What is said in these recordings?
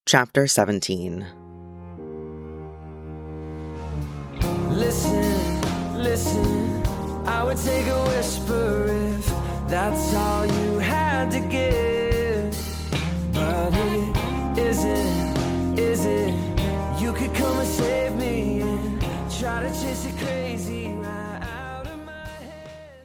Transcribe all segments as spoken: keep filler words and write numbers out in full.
Chapter seventeen. Listen, listen, I would take a whisper if that's all you had to give. But it isn't, is it? You could come and save me and try to chase it crazy right out of my head.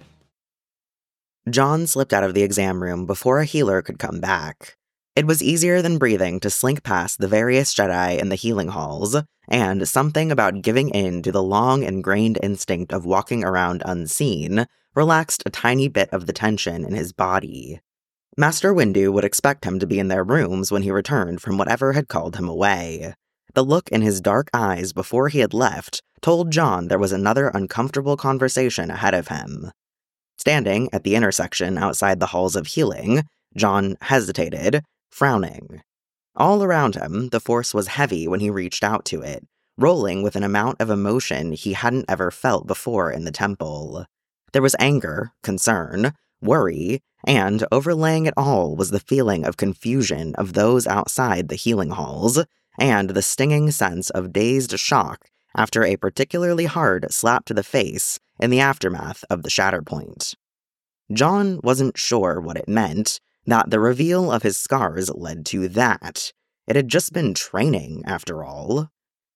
John slipped out of the exam room before a healer could come back. It was easier than breathing to slink past the various Jedi in the healing halls, and something about giving in to the long-ingrained instinct of walking around unseen relaxed a tiny bit of the tension in his body. Master Windu would expect him to be in their rooms when he returned from whatever had called him away. The look in his dark eyes before he had left told John there was another uncomfortable conversation ahead of him. Standing at the intersection outside the halls of healing, John hesitated, frowning. All around him, the Force was heavy when he reached out to it, rolling with an amount of emotion he hadn't ever felt before in the temple. There was anger, concern, worry, and overlaying it all was the feeling of confusion of those outside the healing halls, and the stinging sense of dazed shock after a particularly hard slap to the face in the aftermath of the Shatterpoint. John wasn't sure what it meant, that the reveal of his scars led to that. It had just been training, after all.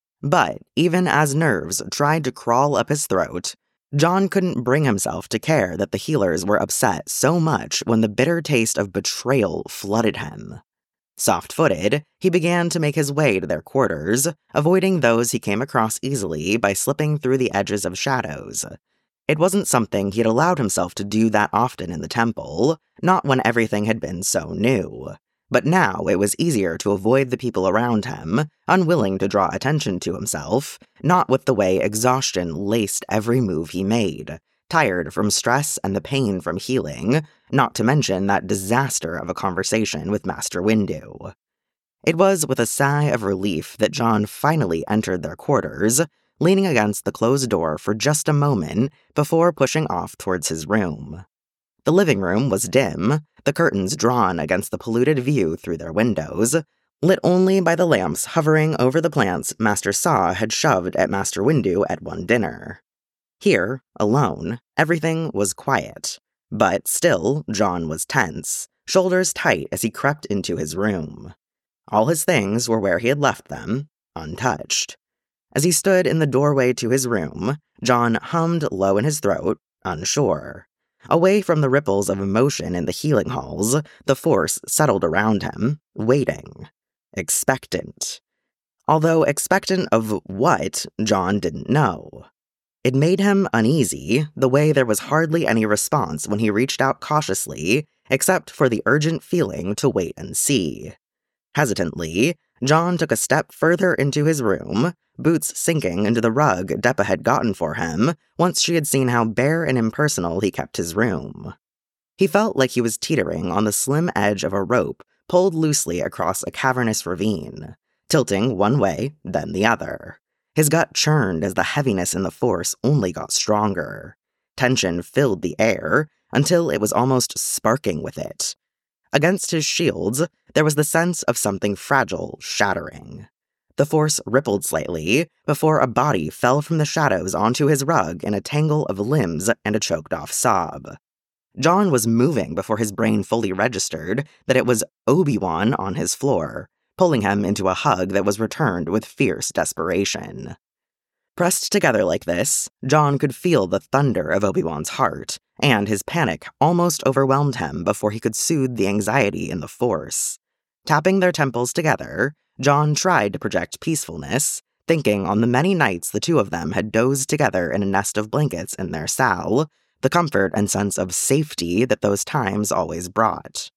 But even as nerves tried to crawl up his throat, John couldn't bring himself to care that the healers were upset so much when the bitter taste of betrayal flooded him. Soft-footed, he began to make his way to their quarters, avoiding those he came across easily by slipping through the edges of shadows. It wasn't something he'd allowed himself to do that often in the temple, not when everything had been so new. But now it was easier to avoid the people around him, unwilling to draw attention to himself, not with the way exhaustion laced every move he made, tired from stress and the pain from healing, not to mention that disaster of a conversation with Master Windu. It was with a sigh of relief that John finally entered their quarters, leaning against the closed door for just a moment before pushing off towards his room. The living room was dim, the curtains drawn against the polluted view through their windows, lit only by the lamps hovering over the plants Master Saw had shoved at Master Windu at one dinner. Here, alone, everything was quiet, but still John was tense, shoulders tight as he crept into his room. All his things were where he had left them, untouched. As he stood in the doorway to his room, John hummed low in his throat, unsure. Away from the ripples of emotion in the healing halls, the Force settled around him, waiting. Expectant. Although expectant of what, John didn't know. It made him uneasy, the way there was hardly any response when he reached out cautiously, except for the urgent feeling to wait and see. Hesitantly, John took a step further into his room, boots sinking into the rug Deppa had gotten for him once she had seen how bare and impersonal he kept his room. He felt like he was teetering on the slim edge of a rope pulled loosely across a cavernous ravine, tilting one way, then the other. His gut churned as the heaviness in the Force only got stronger. Tension filled the air until it was almost sparking with it. Against his shields, there was the sense of something fragile shattering. The Force rippled slightly before a body fell from the shadows onto his rug in a tangle of limbs and a choked-off sob. John was moving before his brain fully registered that it was Obi-Wan on his floor, pulling him into a hug that was returned with fierce desperation. Pressed together like this, John could feel the thunder of Obi-Wan's heart, and his panic almost overwhelmed him before he could soothe the anxiety in the Force. Tapping their temples together, John tried to project peacefulness, thinking on the many nights the two of them had dozed together in a nest of blankets in their cell, the comfort and sense of safety that those times always brought.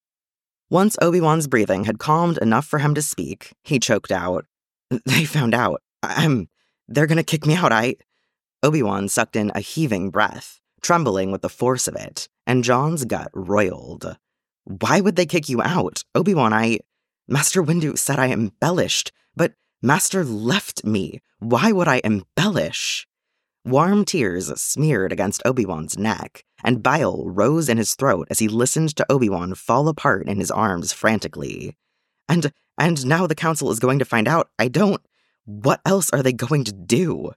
Once Obi-Wan's breathing had calmed enough for him to speak, he choked out, "They found out. I'm... They're gonna kick me out, I..." Obi-Wan sucked in a heaving breath, trembling with the force of it, and John's gut roiled. "Why would they kick you out? Obi-Wan, I... Master Windu said I embellished, but Master left me. Why would I embellish?" Warm tears smeared against Obi-Wan's neck, and bile rose in his throat as he listened to Obi-Wan fall apart in his arms frantically. And, and now the council is going to find out. I don't... What else are they going to do?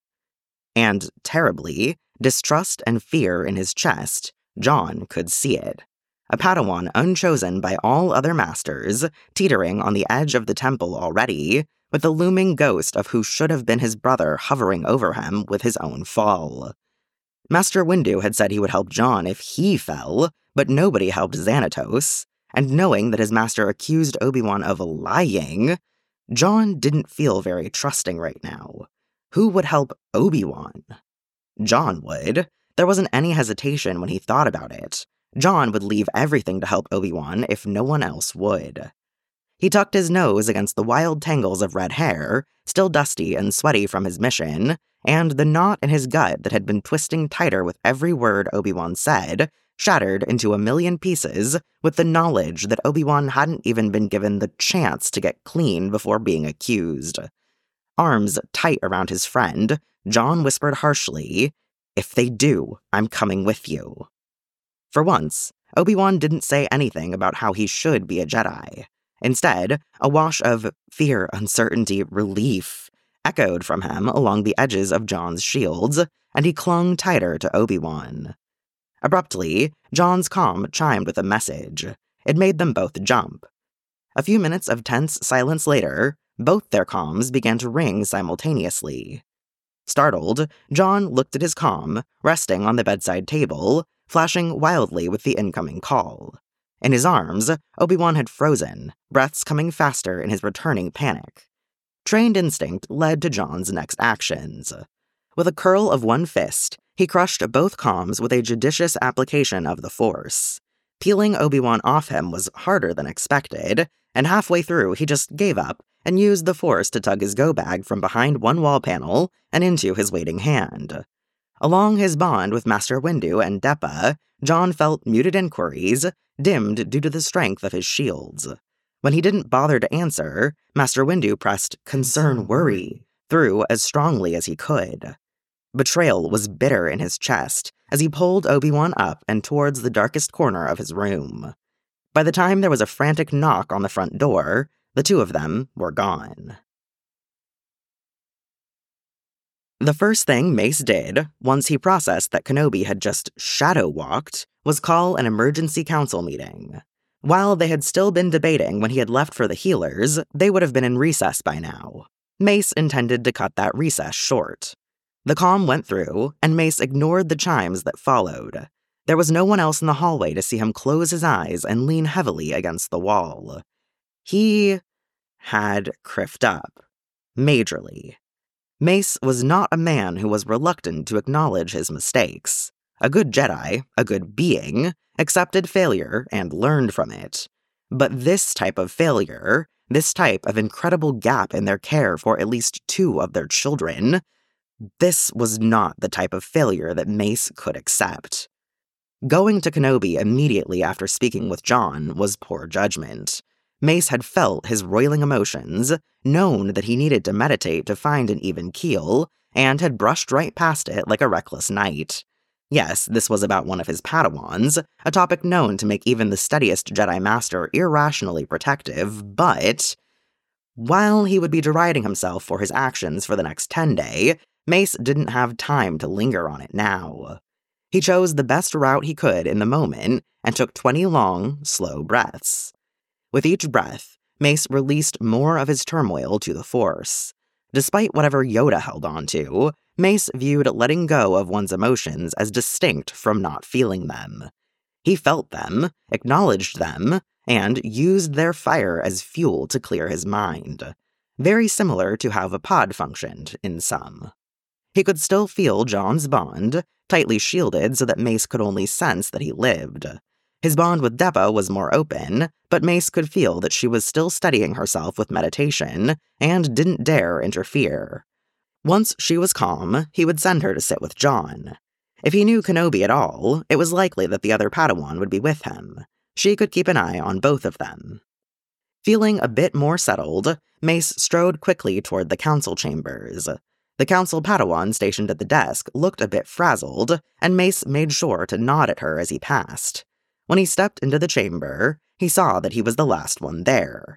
And, terribly, distrust and fear in his chest, John could see it. A Padawan unchosen by all other masters, teetering on the edge of the temple already, with the looming ghost of who should have been his brother hovering over him with his own fall. Master Windu had said he would help John if he fell, but nobody helped Xanatos, and knowing that his master accused Obi-Wan of lying, John didn't feel very trusting right now. Who would help Obi-Wan? John would. There wasn't any hesitation when he thought about it. John would leave everything to help Obi-Wan if no one else would. He tucked his nose against the wild tangles of red hair, still dusty and sweaty from his mission, and the knot in his gut that had been twisting tighter with every word Obi-Wan said, shattered into a million pieces with the knowledge that Obi-Wan hadn't even been given the chance to get clean before being accused. Arms tight around his friend, John whispered harshly, "If they do, I'm coming with you." For once, Obi-Wan didn't say anything about how he should be a Jedi. Instead, a wash of fear, uncertainty, relief echoed from him along the edges of John's shields, and he clung tighter to Obi-Wan. Abruptly, John's comm chimed with a message. It made them both jump. A few minutes of tense silence later, both their comms began to ring simultaneously. Startled, John looked at his comm, resting on the bedside table, flashing wildly with the incoming call. In his arms, Obi-Wan had frozen, breaths coming faster in his returning panic. Trained instinct led to John's next actions. With a curl of one fist, he crushed both comms with a judicious application of the Force. Peeling Obi-Wan off him was harder than expected, and halfway through he just gave up and used the Force to tug his go-bag from behind one wall panel and into his waiting hand. Along his bond with Master Windu and Deppa, John felt muted inquiries, dimmed due to the strength of his shields. When he didn't bother to answer, Master Windu pressed concern worry through as strongly as he could. Betrayal was bitter in his chest as he pulled Obi-Wan up and towards the darkest corner of his room. By the time there was a frantic knock on the front door, the two of them were gone. The first thing Mace did, once he processed that Kenobi had just shadow-walked, was call an emergency council meeting. While they had still been debating when he had left for the healers, they would have been in recess by now. Mace intended to cut that recess short. The comm went through, and Mace ignored the chimes that followed. There was no one else in the hallway to see him close his eyes and lean heavily against the wall. He had criffed up. Majorly. Mace was not a man who was reluctant to acknowledge his mistakes. A good Jedi, a good being, accepted failure and learned from it. But this type of failure, this type of incredible gap in their care for at least two of their children, this was not the type of failure that Mace could accept. Going to Kenobi immediately after speaking with John was poor judgment. Mace had felt his roiling emotions, known that he needed to meditate to find an even keel, and had brushed right past it like a reckless knight. Yes, this was about one of his Padawans, a topic known to make even the steadiest Jedi Master irrationally protective, but while he would be deriding himself for his actions for the next ten day, Mace didn't have time to linger on it now. He chose the best route he could in the moment and took twenty long, slow breaths. With each breath, Mace released more of his turmoil to the Force. Despite whatever Yoda held on to, Mace viewed letting go of one's emotions as distinct from not feeling them. He felt them, acknowledged them, and used their fire as fuel to clear his mind. Very similar to how the pod functioned in some. He could still feel John's bond, tightly shielded so that Mace could only sense that he lived. His bond with Deppa was more open, but Mace could feel that she was still steadying herself with meditation and didn't dare interfere. Once she was calm, he would send her to sit with John. If he knew Kenobi at all, it was likely that the other Padawan would be with him. She could keep an eye on both of them. Feeling a bit more settled, Mace strode quickly toward the council chambers. The council Padawan stationed at the desk looked a bit frazzled, and Mace made sure to nod at her as he passed. When he stepped into the chamber, he saw that he was the last one there.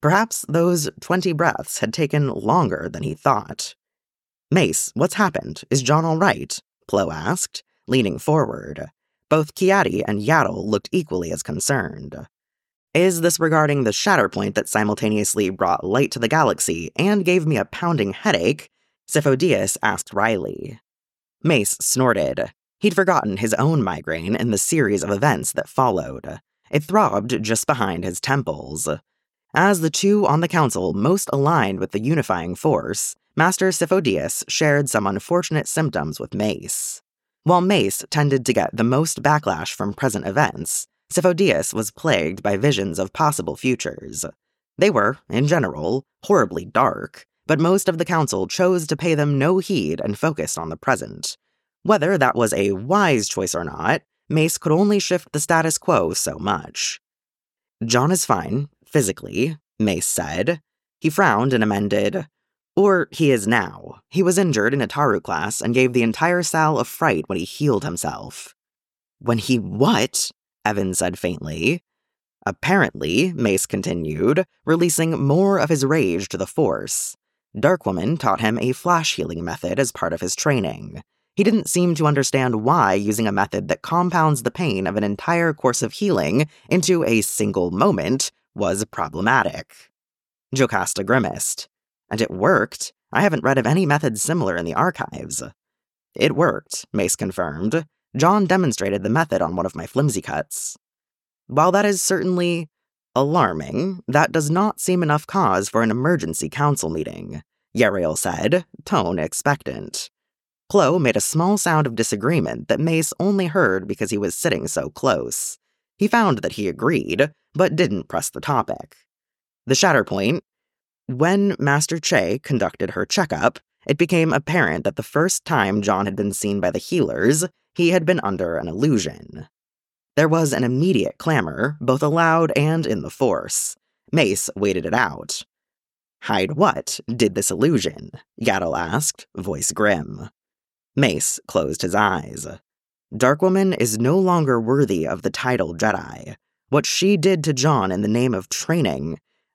Perhaps those twenty breaths had taken longer than he thought. "Mace, what's happened? Is John all right?" Plo asked, leaning forward. Both Kiadi and Yaddle looked equally as concerned. "Is this regarding the Shatterpoint that simultaneously brought light to the galaxy and gave me a pounding headache?" Sifo-Dyas asked Riley. Mace snorted. He'd forgotten his own migraine in the series of events that followed. It throbbed just behind his temples. As the two on the council most aligned with the unifying force, Master Sifo-Dyas shared some unfortunate symptoms with Mace. While Mace tended to get the most backlash from present events, Sifo-Dyas was plagued by visions of possible futures. They were, in general, horribly dark, but most of the council chose to pay them no heed and focused on the present. Whether that was a wise choice or not, Mace could only shift the status quo so much. "John is fine, physically," Mace said. He frowned and amended, "Or he is now. He was injured in a Taru class and gave the entire Sal a fright when he healed himself." "When he what?" Evan said faintly. "Apparently," Mace continued, releasing more of his rage to the Force. Darkwoman taught him a flash healing method as part of his training. He didn't seem to understand why using a method that compounds the pain of an entire course of healing into a single moment was problematic. Jocasta grimaced. "And it worked. I haven't read of any method similar in the archives." "It worked," Mace confirmed. "John demonstrated the method on one of my flimsy cuts." "While that is certainly alarming, that does not seem enough cause for an emergency council meeting," Yariel said, tone expectant. Plo made a small sound of disagreement that Mace only heard because he was sitting so close. He found that he agreed, but didn't press the topic. The Shatterpoint. When Master Che conducted her checkup, it became apparent that the first time John had been seen by the healers, he had been under an illusion. There was an immediate clamor, both aloud and in the Force. Mace waited it out. "Hide what? Did this illusion?" Yaddle asked, voice grim. Mace closed his eyes. "Darkwoman is no longer worthy of the title Jedi. What she did to John in the name of training,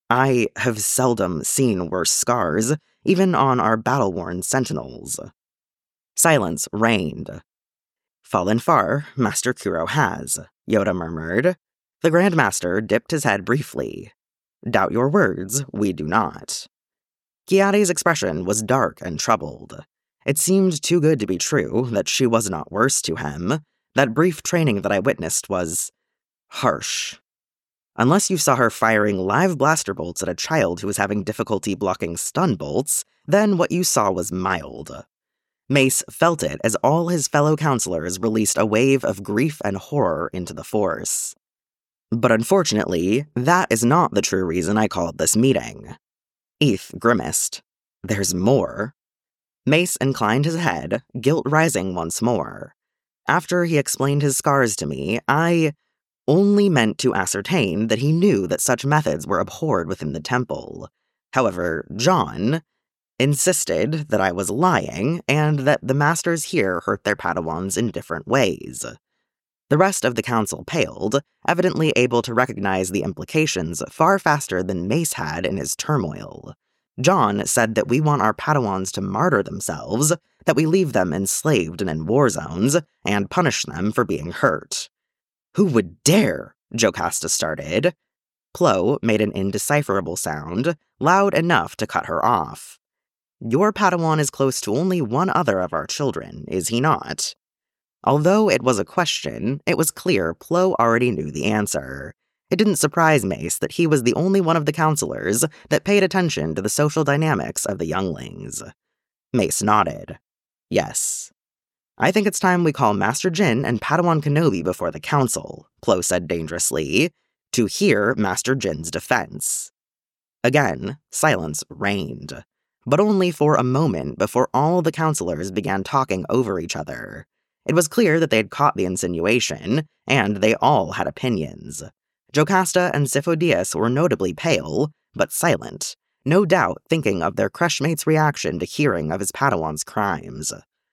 I have seldom seen worse scars, even on our battle-worn sentinels." Silence reigned. "Fallen far, Master Kuro has," Yoda murmured. The Grand Master dipped his head briefly. "Doubt your words, we do not." Kiadi's expression was dark and troubled. It seemed too good to be true that she was not worse to him. That brief training that I witnessed was harsh. Unless you saw her firing live blaster bolts at a child who was having difficulty blocking stun bolts, then what you saw was mild. Mace felt it as all his fellow counselors released a wave of grief and horror into the Force. "But unfortunately, that is not the true reason I called this meeting." Eth grimaced. "There's more." Mace inclined his head, guilt rising once more. "After he explained his scars to me, I only meant to ascertain that he knew that such methods were abhorred within the temple. However, John insisted that I was lying and that the masters here hurt their Padawans in different ways." The rest of the council paled, evidently able to recognize the implications far faster than Mace had in his turmoil. John said that we want our Padawans to martyr themselves, that we leave them enslaved and in war zones, and punish them for being hurt. "Who would dare?" Jocasta started. Plo made an indecipherable sound, loud enough to cut her off. "Your Padawan is close to only one other of our children, is he not?" Although it was a question, it was clear Plo already knew the answer. It didn't surprise Mace that he was the only one of the counselors that paid attention to the social dynamics of the younglings. Mace nodded. "Yes." "I think it's time we call Master Jin and Padawan Kenobi before the council," Plo said dangerously, "to hear Master Jin's defense." Again, silence reigned, but only for a moment before all the counselors began talking over each other. It was clear that they'd caught the insinuation, and they all had opinions. Jocasta and Sifo-Dyas were notably pale, but silent, no doubt thinking of their crushmate's reaction to hearing of his Padawan's crimes.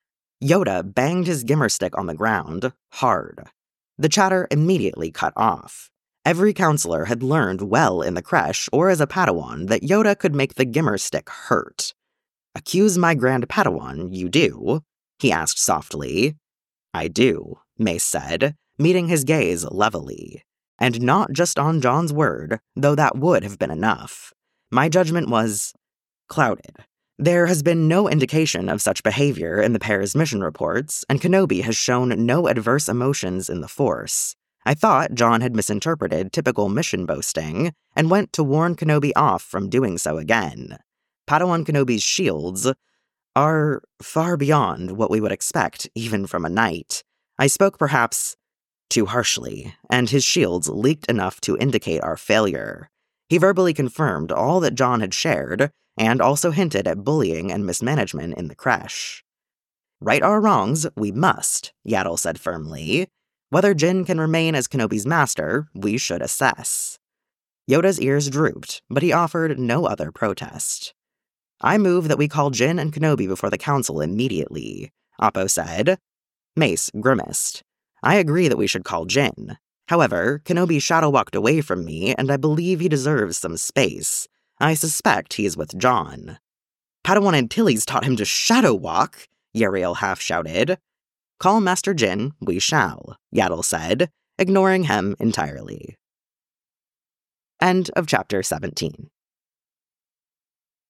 Yoda banged his gimmer stick on the ground, hard. The chatter immediately cut off. Every counselor had learned well in the creche or as a Padawan that Yoda could make the Gimmer stick hurt. "Accuse my grand Padawan, you do?" he asked softly. "I do," Mace said, meeting his gaze levelly. And not just on John's word, though that would have been enough. My judgment was clouded. There has been no indication of such behavior in the pair's mission reports, and Kenobi has shown no adverse emotions in the Force. I thought John had misinterpreted typical mission boasting, and went to warn Kenobi off from doing so again. Padawan Kenobi's shields are far beyond what we would expect even from a knight. I spoke perhaps too harshly, and his shields leaked enough to indicate our failure. He verbally confirmed all that John had shared, and also hinted at bullying and mismanagement in the creche. "Right our wrongs, we must," Yaddle said firmly. "Whether Jyn can remain as Kenobi's master, we should assess." Yoda's ears drooped, but he offered no other protest. "I move that we call Jyn and Kenobi before the council immediately," Oppo said. Mace grimaced. "I agree that we should call Jyn. However, Kenobi shadow-walked away from me, and I believe he deserves some space. I suspect he is with John." "Padawan Antilles taught him to shadow-walk," Uriel half-shouted. "Call Master Jyn, we shall," Yaddle said, ignoring him entirely. End of chapter seventeen.